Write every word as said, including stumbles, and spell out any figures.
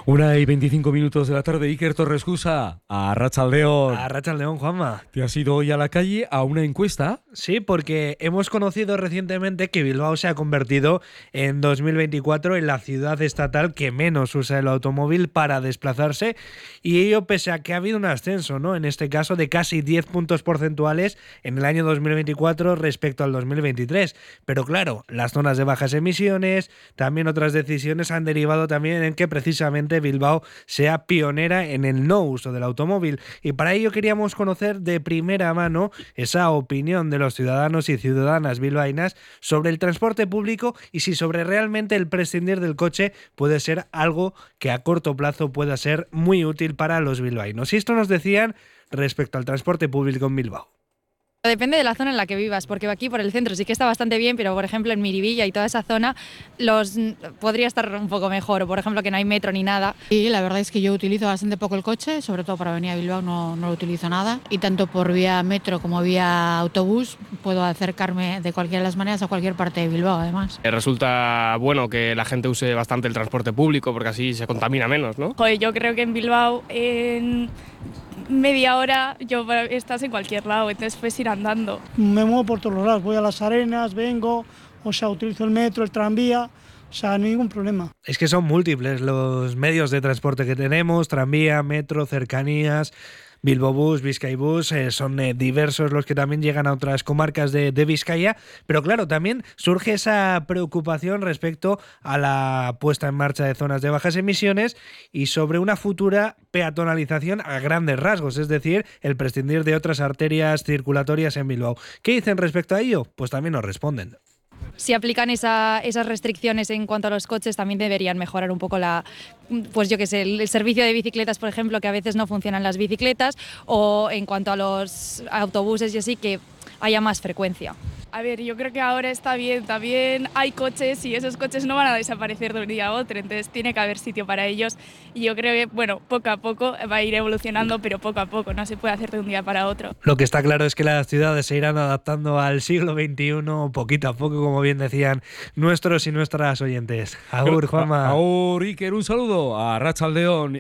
Una y veinticinco minutos de la tarde, Iker Torrescusa, a Arratsaldeon. A Arratsaldeon, Juanma. ¿Te has ido hoy a la calle a una encuesta? Sí, porque hemos conocido recientemente que Bilbao se ha convertido en dos mil veinticuatro en la ciudad estatal que menos usa el automóvil para desplazarse, y ello pese a que ha habido un ascenso, ¿no? En este caso de casi diez puntos porcentuales en el año dos mil veinticuatro respecto al dos mil veintitrés. Pero claro, las zonas de bajas emisiones, también otras decisiones han derivado también en que precisamente Bilbao sea pionera en el no uso del automóvil, y para ello queríamos conocer de primera mano esa opinión de los ciudadanos y ciudadanas bilbaínas sobre el transporte público y si sobre realmente el prescindir del coche puede ser algo que a corto plazo pueda ser muy útil para los bilbaínos. Y esto nos decían respecto al transporte público en Bilbao. Depende de la zona en la que vivas, porque aquí por el centro sí que está bastante bien, pero por ejemplo en Miribilla y toda esa zona los podría estar un poco mejor, o por ejemplo que no hay metro ni nada. Y la verdad es que yo utilizo bastante poco el coche, sobre todo para venir a Bilbao no, no lo utilizo nada, y tanto por vía metro como vía autobús puedo acercarme de cualquiera de las maneras a cualquier parte de Bilbao además. Resulta bueno que la gente use bastante el transporte público porque así se contamina menos, ¿no? Joder, yo creo que en Bilbao en media hora yo estás en cualquier lado, entonces puedes ir andando. Me muevo por todos los lados, voy a las Arenas, vengo, o sea, utilizo el metro, el tranvía, o sea, ningún problema. Es que son múltiples los medios de transporte que tenemos: tranvía, metro, cercanías, Bilbobús, Bizkaibus, eh, son eh, diversos los que también llegan a otras comarcas de, de Vizcaya, pero claro, también surge esa preocupación respecto a la puesta en marcha de zonas de bajas emisiones y sobre una futura peatonalización a grandes rasgos, es decir, el prescindir de otras arterias circulatorias en Bilbao. ¿Qué dicen respecto a ello? Pues también nos responden. Si aplican esa, esas restricciones en cuanto a los coches, también deberían mejorar un poco la, pues yo qué sé, el, el servicio de bicicletas, por ejemplo, que a veces no funcionan las bicicletas, o en cuanto a los autobuses y así, que haya más frecuencia. A ver, yo creo que ahora está bien, también hay coches y esos coches no van a desaparecer de un día a otro, entonces tiene que haber sitio para ellos, y yo creo que, bueno, poco a poco va a ir evolucionando, pero poco a poco, no se puede hacer de un día para otro. Lo que está claro es que las ciudades se irán adaptando al siglo veintiuno poquito a poco, como bien decían nuestros y nuestras oyentes. Agur, Juanma. Agur, Iker, un saludo a Arratsaldeon.